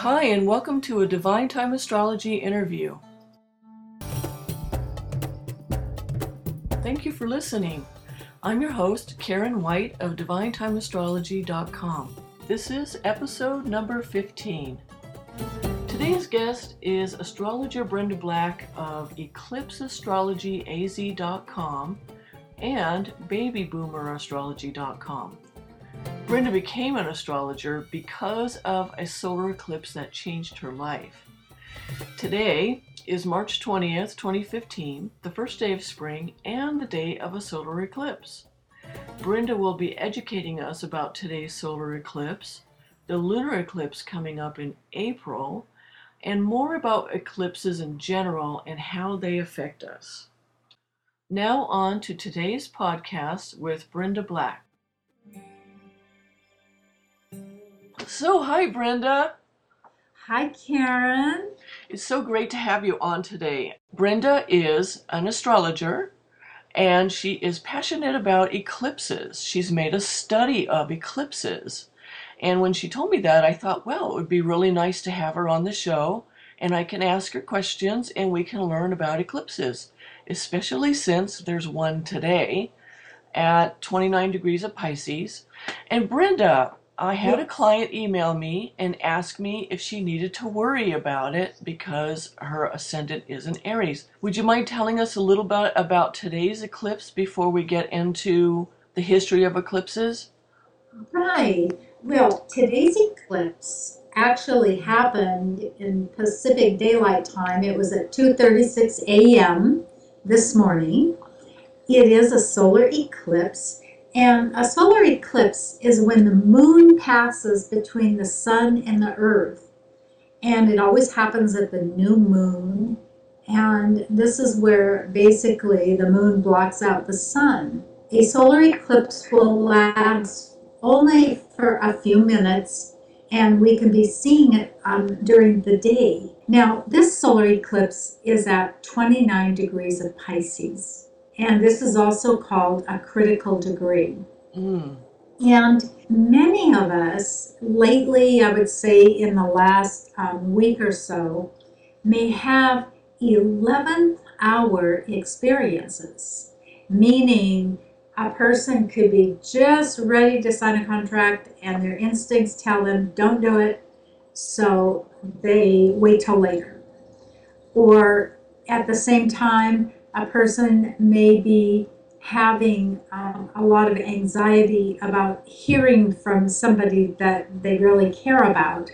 Hi, and welcome to a Divine Time Astrology interview. Thank you for listening. I'm your host, Karen White of DivineTimeAstrology.com. This is episode number 15. Today's guest is astrologer Brenda Black of EclipseAstrologyAZ.com and BabyBoomerAstrology.com. Brenda became an astrologer because of a solar eclipse that changed her life. Today is March 20th, 2015, the first day of spring and the day of a solar eclipse. Brenda will be educating us about today's solar eclipse, the lunar eclipse coming up in April, and more about eclipses in general and how they affect us. Now on to today's podcast with Brenda Black. So, hi Brenda. Hi Karen. It's so great to have you on today. Brenda is an astrologer and she is passionate about eclipses. She's made a study of eclipses. And when she told me that, I thought, well, it would be really nice to have her on the show and I can ask her questions and we can learn about eclipses, especially since there's one today at 29 degrees of Pisces. And Brenda, I had a client email me and ask me if she needed to worry about it because her ascendant is in Aries. Would you mind telling us a little bit about today's eclipse before we get into the history of eclipses? Right. Well, today's eclipse actually happened in Pacific Daylight Time. It was at 2:36 a.m. this morning. It is a solar eclipse. And a solar eclipse is when the moon passes between the sun and the earth. And it always happens at the new moon. And this is where basically the moon blocks out the sun. A solar eclipse will last only for a few minutes, and we can be seeing it during the day. Now, this solar eclipse is at 29 degrees of Pisces. And this is also called a critical degree. And many of us lately, I would say in the last week or so, may have 11th hour experiences, meaning a person could be just ready to sign a contract and their instincts tell them don't do it, so they wait till later. Or at the same time, a person may be having a lot of anxiety about hearing from somebody that they really care about.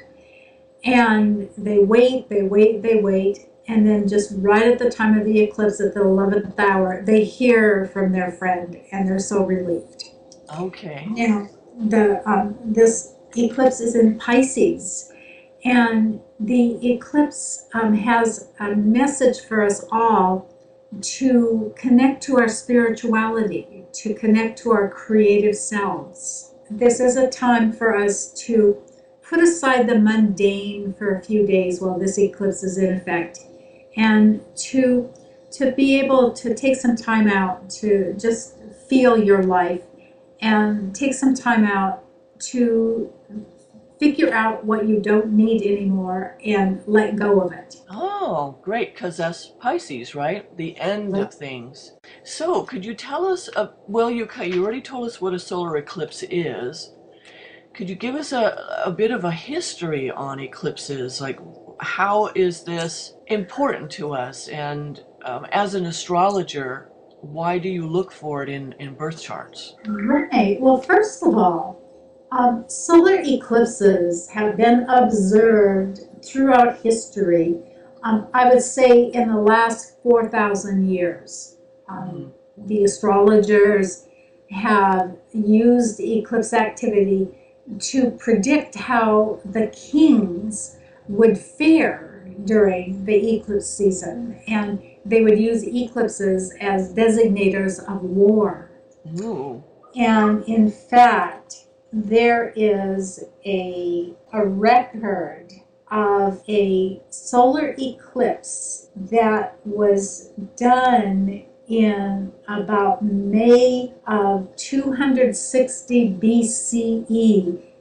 And they wait, and then just right at the time of the eclipse at the 11th hour, they hear from their friend and they're so relieved. Okay. Now, this eclipse is in Pisces. And the eclipse has a message for us all to connect to our spirituality, to connect to our creative selves. This is a time for us to put aside the mundane for a few days while this eclipse is in effect, and to be able to take some time out to just feel your life and take some time out to figure out what you don't need anymore and let go of it. Oh, great, because that's Pisces, right? The end of things. So, could you tell us, well, you already told us what a solar eclipse is. Could you give us a bit of a history on eclipses? Like, how is this important to us? And as an astrologer, why do you look for it in birth charts? Right. Well, first of all, solar eclipses have been observed throughout history, I would say in the last 4,000 years. The astrologers have used eclipse activity to predict how the kings would fare during the eclipse season, and they would use eclipses as designators of war. Ooh. And in fact, there is a record of a solar eclipse that was done in about May of 260 BCE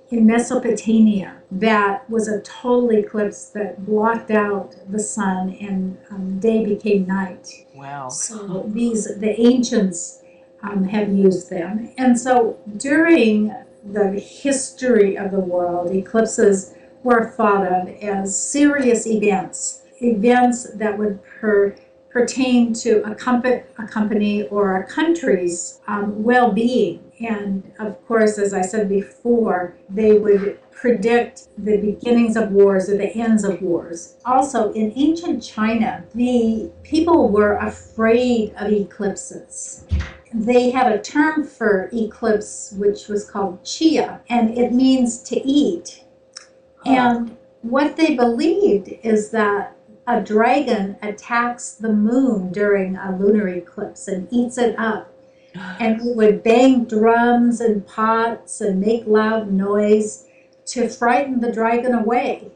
in Mesopotamia that was a total eclipse that blocked out the sun, and day became night. Wow. So the ancients have used them. And so during the history of the world, eclipses were thought of as serious events, events that would pertain to a company or a country's well-being. And of course, as I said before, they would predict the beginnings of wars or the ends of wars. Also, in ancient China, the people were afraid of eclipses. They had a term for eclipse which was called chia, and it means to eat. And what they believed is that a dragon attacks the moon during a lunar eclipse and eats it up. And it would bang drums and pots and make loud noise to frighten the dragon away.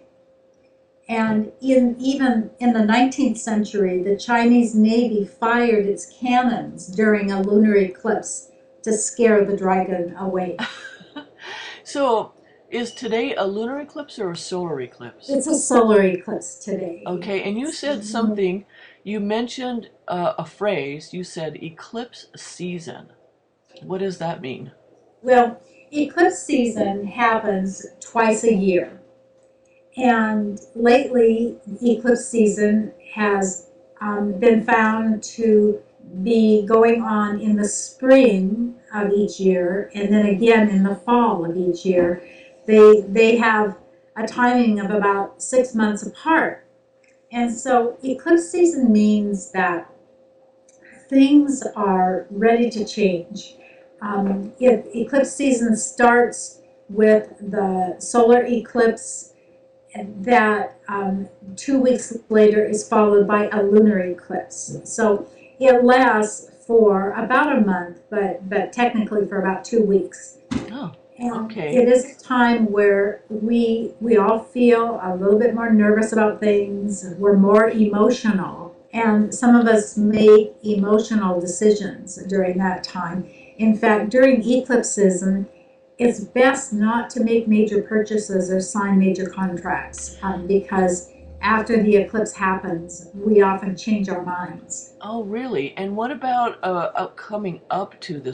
And even in the 19th century, the Chinese Navy fired its cannons during a lunar eclipse to scare the dragon away. So, is today a lunar eclipse or a solar eclipse? It's a solar eclipse today. Okay, and you said something, you mentioned a phrase, you said eclipse season. What does that mean? Well, eclipse season happens twice a year. And lately, eclipse season has been found to be going on in the spring of each year and then again in the fall of each year. They have a timing of about 6 months apart. And so eclipse season means that things are ready to change. Eclipse season starts with the solar eclipse that 2 weeks later is followed by a lunar eclipse. So it lasts for about a month, but technically for about 2 weeks. Oh, And okay. it is a time where we all feel a little bit more nervous about things. We're more emotional. And some of us make emotional decisions during that time. In fact, during eclipse season, it's best not to make major purchases or sign major contracts because after the eclipse happens, we often change our minds. Oh, really? And what about coming up to the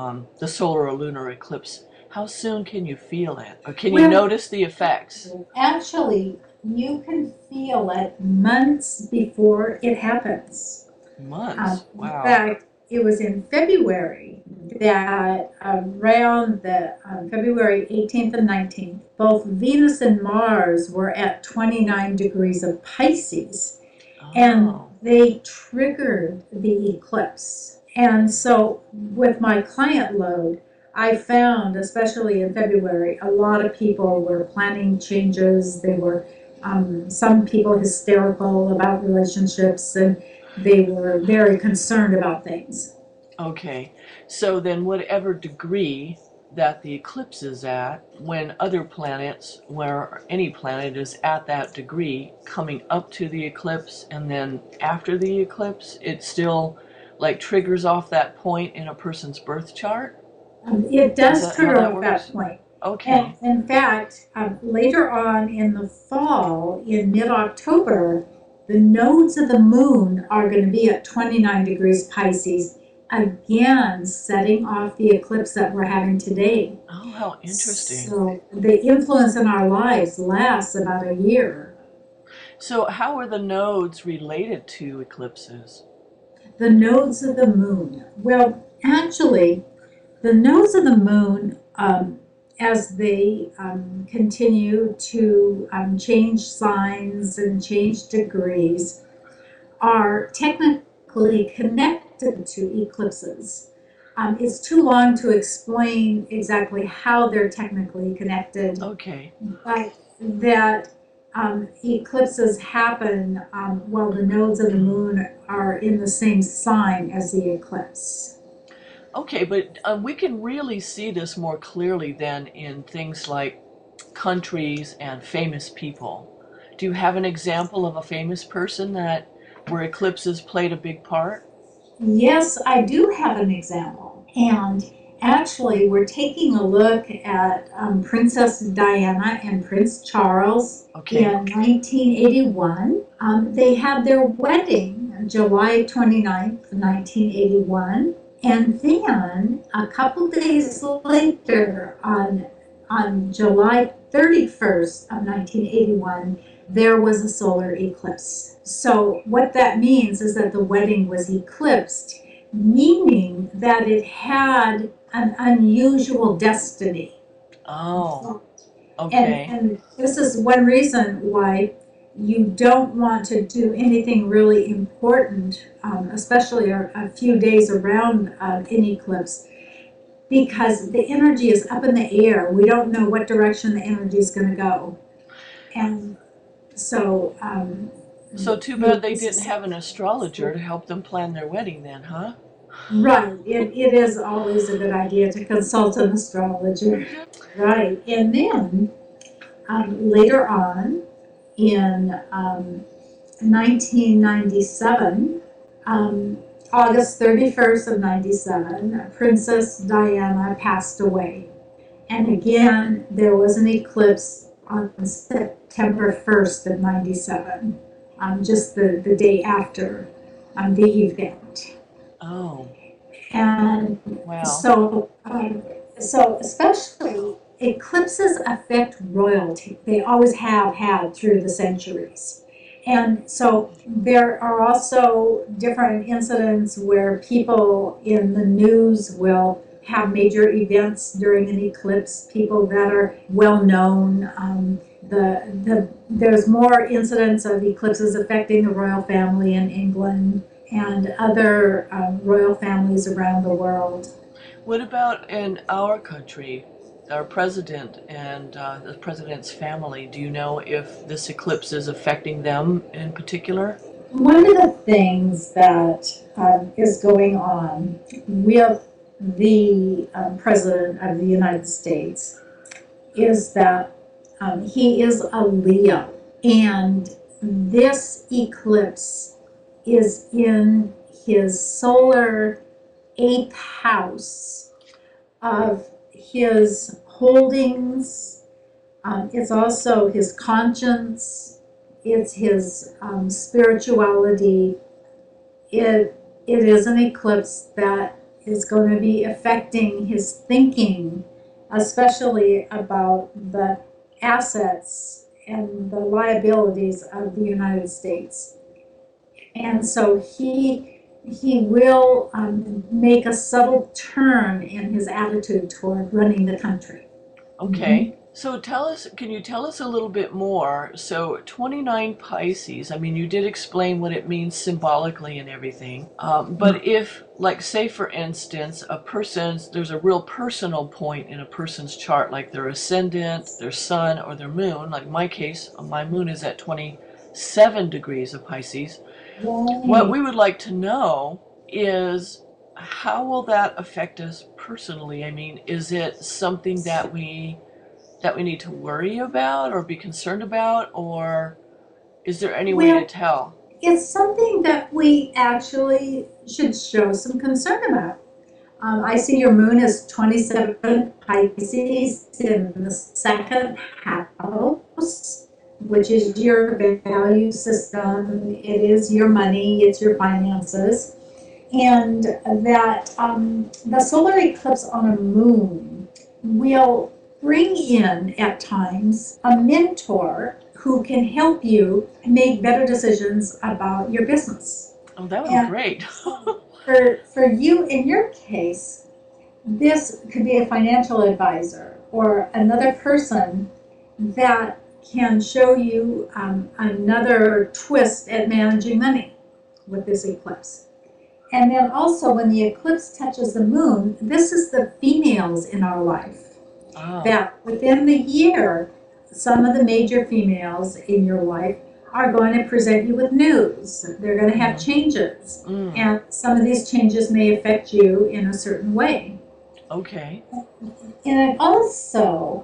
solar or lunar eclipse? How soon can you feel it? Or can you Well, notice the effects? actually, you can feel it months before it happens. Months. In Wow. fact, it was in February that around the February 18th and 19th, both Venus and Mars were at 29 degrees of Pisces, and Oh, they triggered the eclipse. And so with my client load, I found, especially in February, a lot of people were planning changes. They were, some people hysterical about relationships, and they were very concerned about things. okay. So then whatever degree that the eclipse is at, when other planets, where any planet is at that degree, coming up to the eclipse, and then after the eclipse, it still like triggers off that point in a person's birth chart? It Is does that how trigger that off that works? point. Okay. And in fact, later on in the fall, in mid-October, the nodes of the moon are going to be at 29 degrees Pisces, again setting off the eclipse that we're having today. Oh, how interesting. So the influence in our lives lasts about a year. So how are the nodes related to eclipses? The nodes of the moon. Well, actually, the nodes of the moon, as they continue to change signs and change degrees, are technically connected to eclipses. It's too long to explain exactly how they're technically connected, Okay. but that eclipses happen while the nodes of the moon are in the same sign as the eclipse. Okay, but we can really see this more clearly than in things like countries and famous people. Do you have an example of a famous person that where eclipses played a big part? Yes, I do have an example. And Actually, we're taking a look at Princess Diana and Prince Charles Okay. in 1981. They had their wedding July 29th, 1981. And then a couple days later, on July 31st of 1981, there was a solar eclipse. So what that means is that the wedding was eclipsed, meaning that it had an unusual destiny. Oh, And, okay. and this is one reason why you don't want to do anything really important, especially a few days around an eclipse, because the energy is up in the air. We don't know what direction the energy is going to go. And so, So too bad they didn't have an astrologer to help them plan their wedding then, huh? right, it is always a good idea to consult an astrologer. Right. And then later on in 1997, August 31st of 97, Princess Diana passed away. And again, there was an eclipse on September 1st of 97, just the day after the event. Oh, And wow. so especially eclipses affect royalty. They always have had through the centuries. And so there are also different incidents where people in the news will have major events during an eclipse, people that are well known. There's more incidents of eclipses affecting the royal family in England and other royal families around the world. What about in our country, our president and the president's family? Do you know if this eclipse is affecting them in particular? One of the things that is going on with the President of the United States is that he is a Leo. And this eclipse is in his solar eighth house of his holdings. It's also his conscience. It's his spirituality. It is an eclipse that is going to be affecting his thinking, especially about the assets and the liabilities of the United States. And so he will make a subtle turn in his attitude toward running the country. Okay. So can you tell us a little bit more? So 29 Pisces, I mean, you did explain what it means symbolically and everything. But if, like, say for instance, there's a real personal point in a person's chart, like their ascendant, their sun, or their moon. Like in my case, my moon is at 27 degrees of Pisces. What we would like to know is, how will that affect us personally? I mean, is it something that we need to worry about or be concerned about, or is there any way to tell? It's something that we actually should show some concern about. I see your moon is 27 Pisces in the second house, which is your value system. It is your money, it's your finances. And that the solar eclipse on a moon will bring in, at times, a mentor who can help you make better decisions about your business. Oh, that would be great. For you, in your case, this could be a financial advisor or another person that can show you another twist at managing money with this eclipse. And then also, when the eclipse touches the moon, this is the females in our life. That within the year, some of the major females in your life are going to present you with news. They're going to have changes. And some of these changes may affect you in a certain way. Okay. And it also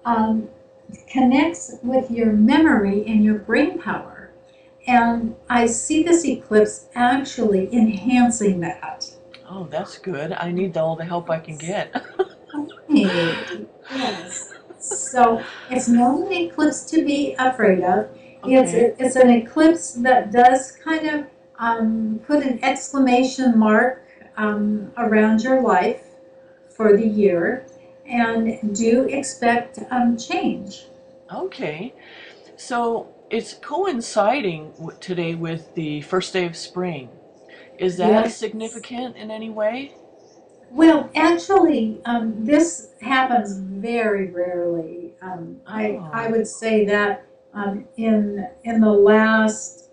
connects with your memory and your brain power. And I see this eclipse actually enhancing that. Oh, that's good. I need all the help I can get. Right. Yes. So it's not an eclipse to be afraid of. Okay. It's an eclipse that does kind of put an exclamation mark around your life for the year, and do expect change. Okay. So it's coinciding today with the first day of spring. Is that Yes. significant in any way? Well, actually, this happens very rarely. I Oh, would say that in the last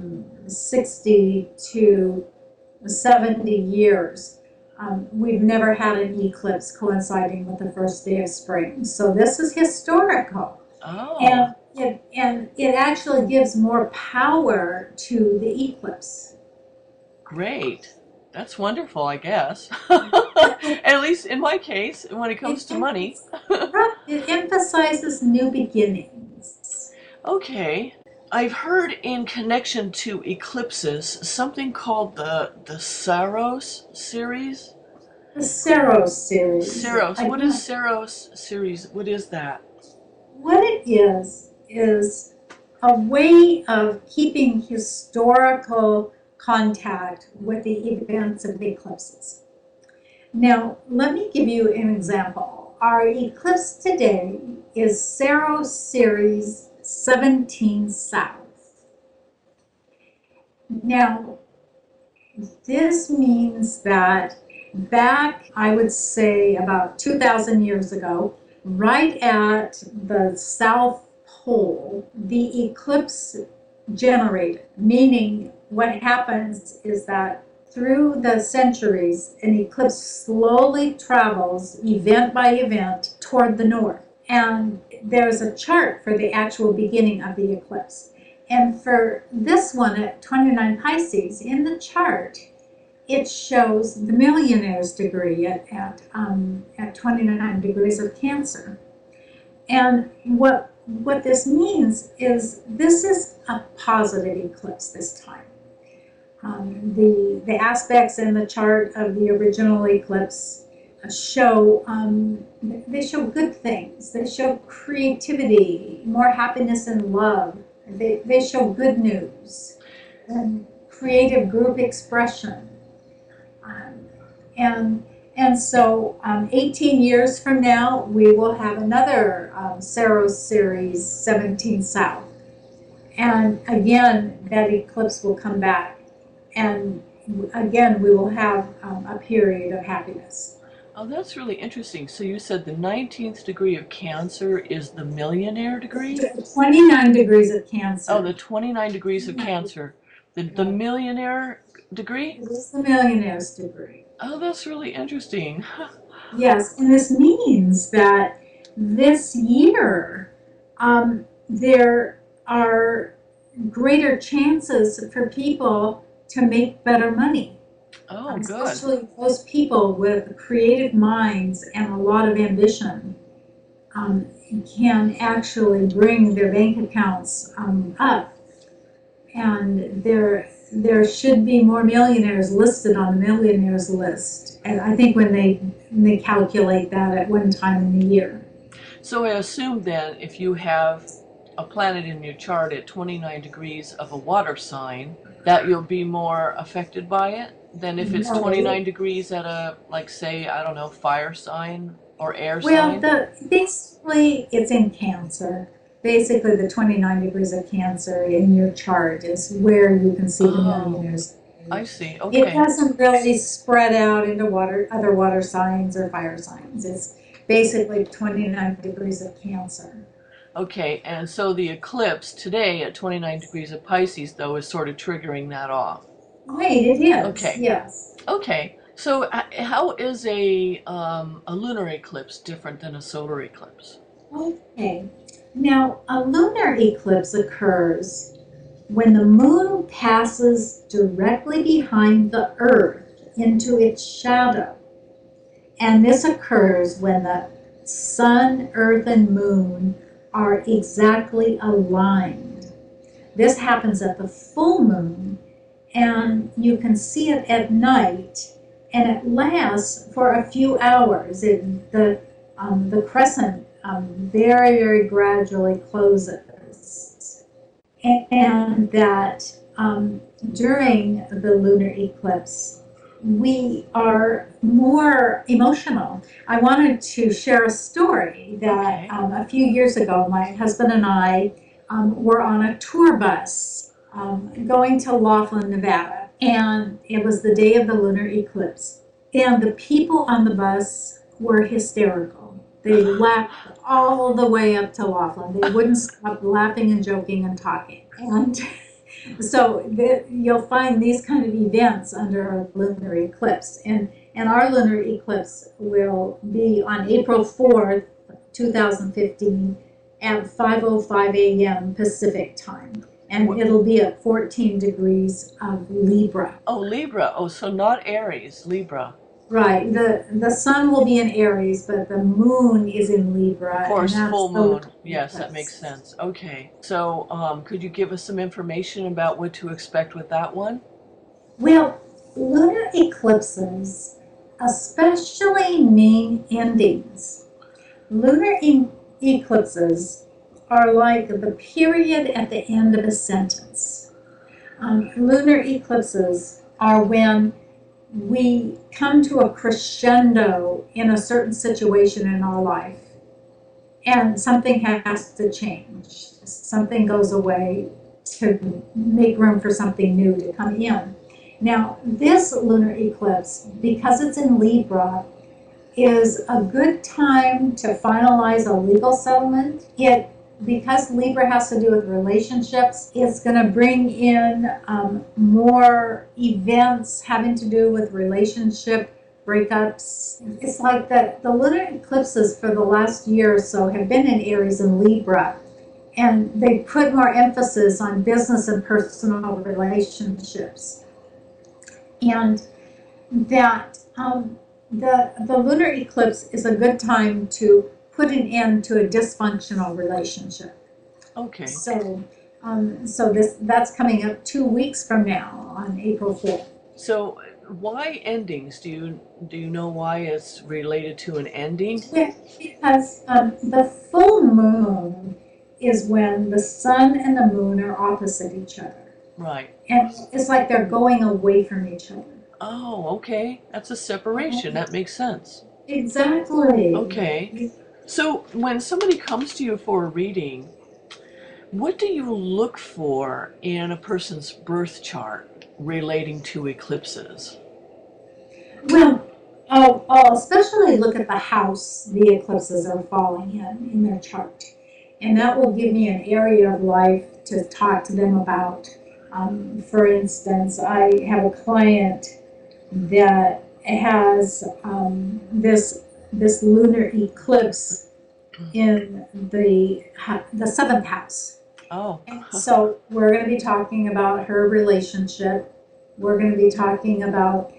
60 to 70 years, we've never had an eclipse coinciding with the first day of spring. So this is historical, oh, and it actually gives more power to the eclipse. great. That's wonderful, I guess. At least in my case, when it It, comes to money. emphasizes, right, it emphasizes new beginnings. Okay. I've heard in connection to eclipses something called the Saros series. The Saros series, Saros. What is again, Saros series? What is that? what it is a way of keeping historical contact with the events of eclipses. Now, let me give you an example. Our eclipse today is Saros series 17 South. Now, this means that back, I would say, about 2,000 years ago, right at the South Pole, the eclipse generated, meaning what happens is that through the centuries, an eclipse slowly travels, event by event, toward the north. And there's a chart for the actual beginning of the eclipse. And for this one at 29 Pisces, in the chart, it shows the millionaire's degree at 29 degrees of Cancer. And what this means is this is a positive eclipse this time. The aspects in the chart of the original eclipse show they show good things. They show creativity, more happiness and love. They show good news and creative group expression. Um, and so 18 years from now, we will have another Saros series 17 South. And again, that eclipse will come back. And again, we will have a period of happiness. Oh, that's really interesting. So you said the 19th degree of Cancer is the millionaire degree? 29 degrees of Oh, Cancer. the 29 degrees of Cancer. The Right. millionaire degree? It is the millionaire's degree. Oh, that's really interesting. Yes, and this means that this year there are greater chances for people to make better money, Oh, good. especially those people with creative minds and a lot of ambition um, can actually bring their bank accounts up. And there should be more millionaires listed on the millionaires list. And I think when they calculate that at one time in the year. So I assume then if you have a planet in your chart at 29 degrees of a water sign, that you'll be more affected by it than if it's No. 29 degrees at a, like, say, I don't know, fire sign or air Well, sign. basically it's in Cancer. Basically, the 29 degrees of Cancer in your chart is where you can see the Oh, millionaires. I see. It Okay. doesn't really spread out into other water signs or fire signs. It's basically 29 degrees of Cancer. Okay, and so the eclipse today at 29 degrees of Pisces, though, is sort of triggering that off. Right, it is, Okay, yes. okay. So how is a lunar eclipse different than a solar eclipse? Okay. Now, a lunar eclipse occurs when the moon passes directly behind the earth into its shadow. And this occurs when the sun, earth, and moon are exactly aligned. This happens at the full moon, and you can see it at night and it lasts for a few hours. The crescent very, very gradually closes, and that during the lunar eclipse, we are more emotional. I wanted to share a story that Okay. a few years ago, my husband and I were on a tour bus going to Laughlin, Nevada, and it was the day of the lunar eclipse. And the people on the bus were hysterical. They laughed all the way up to Laughlin. They wouldn't stop laughing and joking and talking. And so you'll find these kind of events under a lunar eclipse. And our lunar eclipse will be on April 4th, 2015 at 5:05 a.m. Pacific time. And it'll be at 14 degrees of Libra. Oh, Libra. Oh, so not Aries, Libra. Right. The sun will be in Aries, but the moon is in Libra, Of and course, that's full the moon. lunar Yes, that makes eclipse. sense. Okay. So, could you give us some information about what to expect with that one? Well, lunar eclipses especially mean endings. Eclipses are like the period at the end of a sentence. Lunar eclipses are when we come to a crescendo in a certain situation in our life, and something has to change. Something goes away to make room for something new to come in. Now, this lunar eclipse, because it's in Libra, is a good time to finalize a legal settlement. Because Libra has to do with relationships, it's going to bring in more events having to do with relationship breakups. It's like the lunar eclipses for the last year or so have been in Aries and Libra, and they put more emphasis on business and personal relationships. And that the lunar eclipse is a good time to put an end to a dysfunctional relationship. Okay. So that's coming up 2 weeks from now on April 4th. So, why endings? Do you know why it's related to an ending? Yeah, because the full moon is when the sun and the moon are opposite each other. Right. And it's like they're going away from each other. Oh, okay. That's a separation. That makes sense. Exactly. Okay. So, when somebody comes to you for a reading, what do you look for in a person's birth chart relating to eclipses? Well, I'll especially look at the house the eclipses are falling in their chart. And that will give me an area of life to talk to them about. For instance, I have a client that has this lunar eclipse in the seventh house. Oh, So we're going to be talking about her relationship. We're going to be talking about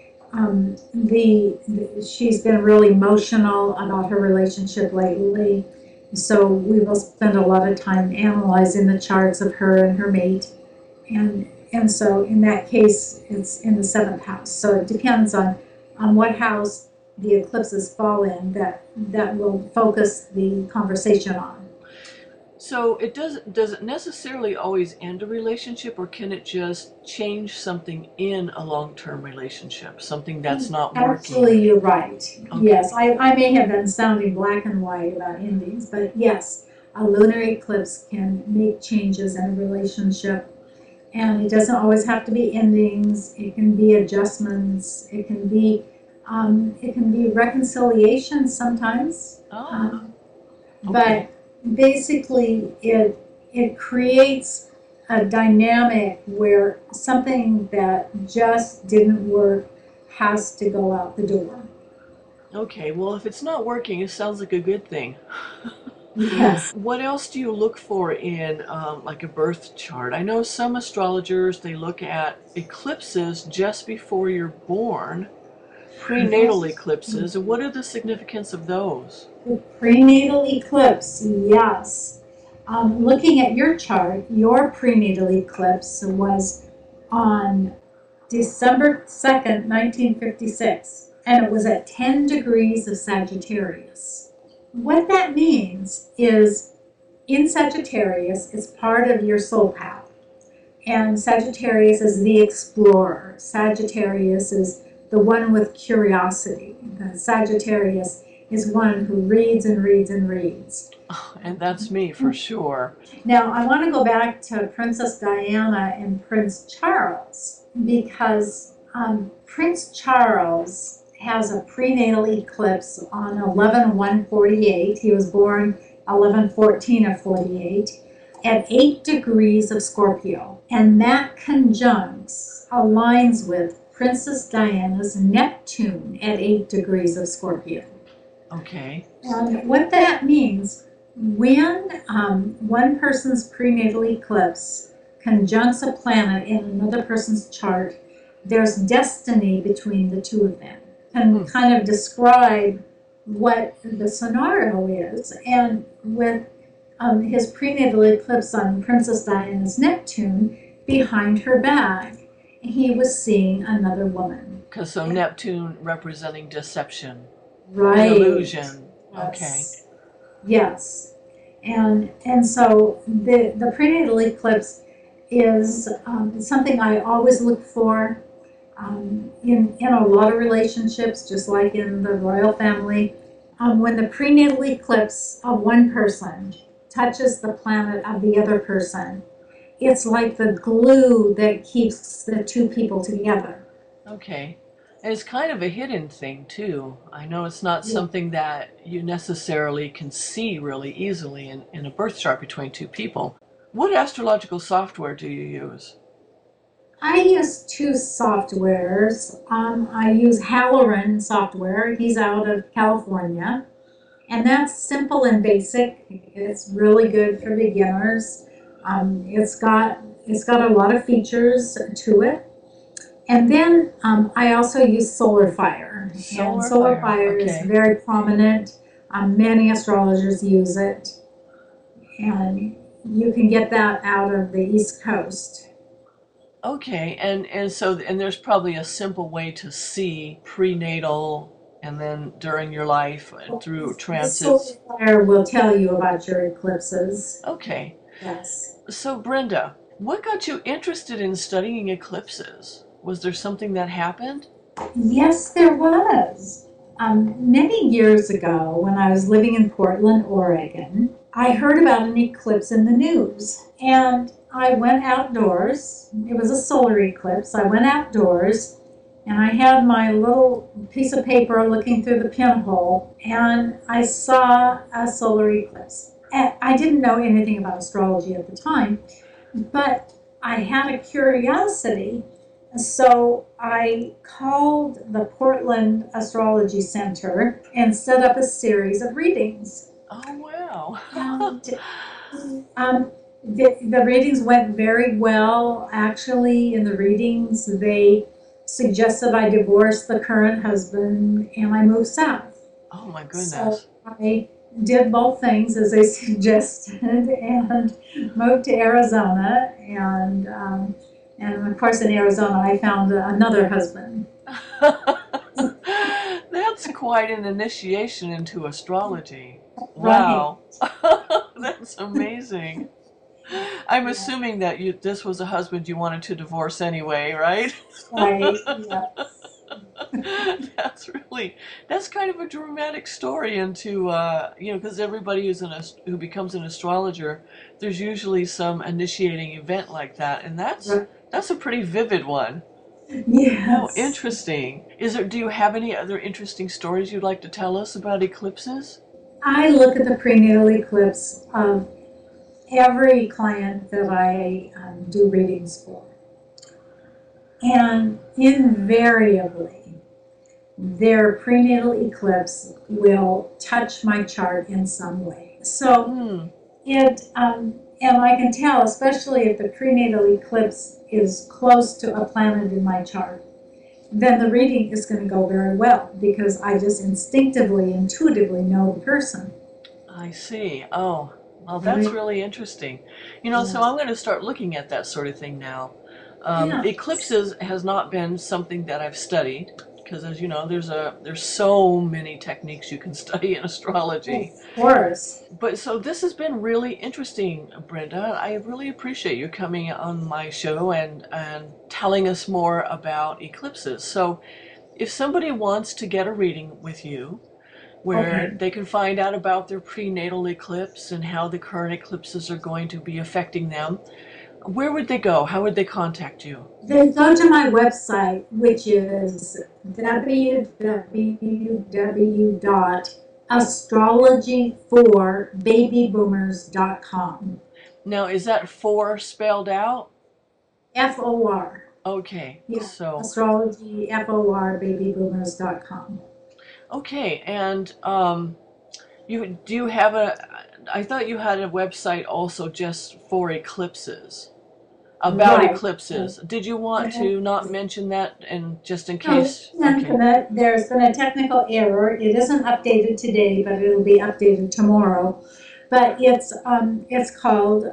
she's been really emotional about her relationship lately. So we will spend a lot of time analyzing the charts of her and her mate. And so in that case, it's in the seventh house. So it depends on what house the eclipses fall in that will focus the conversation on. so does it necessarily always end a relationship, or can it just change something in a long-term relationship, something that's not working? Actually, you're right. Okay. Yes, I may have been sounding black and white about endings, but yes, a lunar eclipse can make changes in a relationship. And it doesn't always have to be endings. It can be adjustments. It can be reconciliation sometimes. Oh, But basically, it creates a dynamic where something that just didn't work has to go out the door. okay. Well, if it's not working, it sounds like a good thing. Yes. What else do you look for in like a birth chart? I know some astrologers, they look at eclipses just before you're born, prenatal eclipses. And what are the significance of those? The prenatal eclipse, yes. Looking at your chart, your prenatal eclipse was on December 2nd, 1956, and it was at 10 degrees of Sagittarius. What that means is in Sagittarius, it's part of your soul path. And Sagittarius is the explorer. Sagittarius is the one with curiosity. Sagittarius is one who reads and reads and reads. And that's me for sure. Now, I want to go back to Princess Diana and Prince Charles because Prince Charles has a prenatal eclipse on 11/1/48. He was born 11/14 of 48 at 8 degrees of Scorpio. And that conjuncts, aligns with Princess Diana's Neptune at 8 degrees of Scorpio. Okay. And what that means, when one person's prenatal eclipse conjuncts a planet in another person's chart, there's destiny between the two of them. And kind of describe what the scenario is. And with his prenatal eclipse on Princess Diana's Neptune, behind her back, he was seeing another woman. Because so Neptune representing deception, Right. illusion. Yes. Yes. And so the prenatal eclipse is something I always look for in a lot of relationships, just like in the royal family. When the prenatal eclipse of one person touches the planet of the other person, it's like the glue that keeps the two people together. Okay. And it's kind of a hidden thing too. I know it's not something that you necessarily can see really easily in a birth chart between two people. What astrological software do you use? I use two softwares. I use Halloran software. He's out of California. And that's simple and basic. It's really good for beginners. It's got a lot of features to it. And then I also use Solar Fire. And Solar Fire is very prominent. Many astrologers use it. And you can get that out of the East Coast. Okay, and so there's probably a simple way to see prenatal and then during your life through transits. Solar Fire will tell you about your eclipses. Okay. Yes. So Brenda, what got you interested in studying eclipses? Was there something that happened? Yes, there was. Many years ago, when I was living in Portland, Oregon, I heard about an eclipse in the news. And I went outdoors. It was a solar eclipse. I went outdoors and I had my little piece of paper looking through the pinhole, and I saw a solar eclipse. And I didn't know anything about astrology at the time, but I had a curiosity. So I called the Portland Astrology Center and set up a series of readings. Oh, wow. And the readings went very well. Actually, in the readings, they suggested I divorce the current husband and I move south. Oh, my goodness. So I did both things as they suggested and moved to Arizona. And of course, in Arizona, I found another husband. That's quite an initiation into astrology. Right. Wow. That's amazing. I'm assuming that this was a husband you wanted to divorce anyway, right? Right, yes. That's kind of a dramatic story into, because everybody who becomes an astrologer, there's usually some initiating event like that, and that's a pretty vivid one. Yes. Oh, interesting. Do you have any other interesting stories you'd like to tell us about eclipses? I look at the prenatal eclipse of every client that I do readings for. And invariably, their prenatal eclipse will touch my chart in some way. So and I can tell, especially if the prenatal eclipse is close to a planet in my chart, then the reading is going to go very well because I just instinctively, intuitively know the person. I see. Oh, well, that's really interesting. So I'm going to start looking at that sort of thing now. Yeah. Eclipses has not been something that I've studied because, as you know, there's so many techniques you can study in astrology. Of course. But so this has been really interesting, Brenda. I really appreciate you coming on my show and telling us more about eclipses. So if somebody wants to get a reading with you, where Okay. they can find out about their prenatal eclipse and how the current eclipses are going to be affecting them, where would they go? How would they contact you? They go to my website, which is www.astrologyforbabyboomers.com. Now, is that four spelled out? FOR. Okay, Yeah. so, Astrology, FOR, babyboomers.com. okay, and do you have I thought you had a website also just for eclipses, about Right. eclipses. Did you want to not mention that and just in No, case? Okay. there's been a technical error. It isn't updated today, but it'll be updated tomorrow. But it's called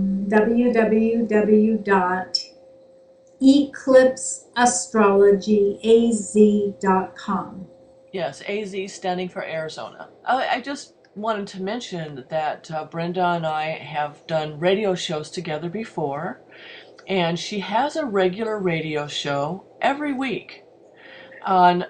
www.eclipseastrologyaz.com. Yes, AZ standing for Arizona. I just wanted to mention that Brenda and I have done radio shows together before, and she has a regular radio show every week on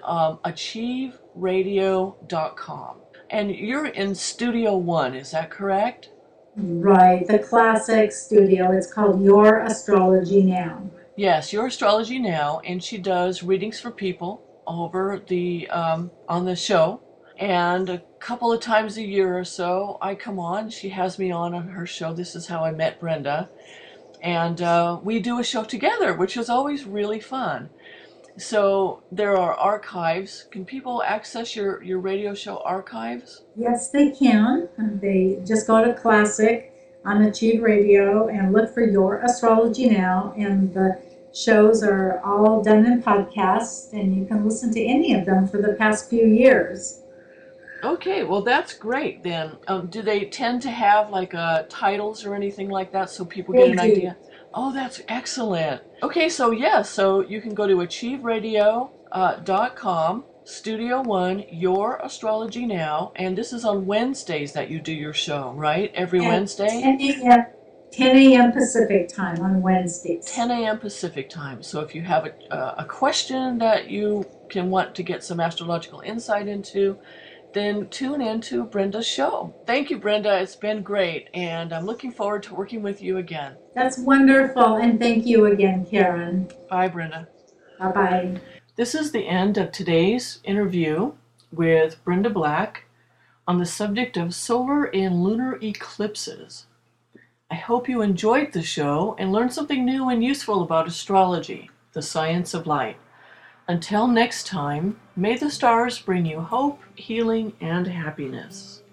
achieveradio.com. And you're in Studio One, is that correct? Right, the classic studio. It's called Your Astrology Now. Yes, Your Astrology Now, and she does readings for people over the on the show. And a couple of times a year or so, I come on. She has me on her show. This is how I met Brenda, and we do a show together, which is always really fun. So there are archives. Can people access your radio show archives? Yes, they can. They just go to Classic on Achieve Radio and look for Your Astrology Now, and the shows are all done in podcasts, and you can listen to any of them for the past few years. Okay, well that's great then. Do they tend to have like titles or anything like that so people get They an do. idea? Oh, that's excellent. Okay, so yeah, so you can go to achieveradio.com, Studio One, Your Astrology Now, and this is on Wednesdays that you do your show, right? Every At Wednesday? 10 a.m. Pacific time on Wednesdays. 10 a.m. Pacific time. So if you have a question that you can want to get some astrological insight into, then tune in to Brenda's show. Thank you, Brenda. It's been great, and I'm looking forward to working with you again. That's wonderful, and thank you again, Karen. Bye, Brenda. Bye-bye. This is the end of today's interview with Brenda Black on the subject of solar and lunar eclipses. I hope you enjoyed the show and learned something new and useful about astrology, the science of light. Until next time, may the stars bring you hope, healing, and happiness.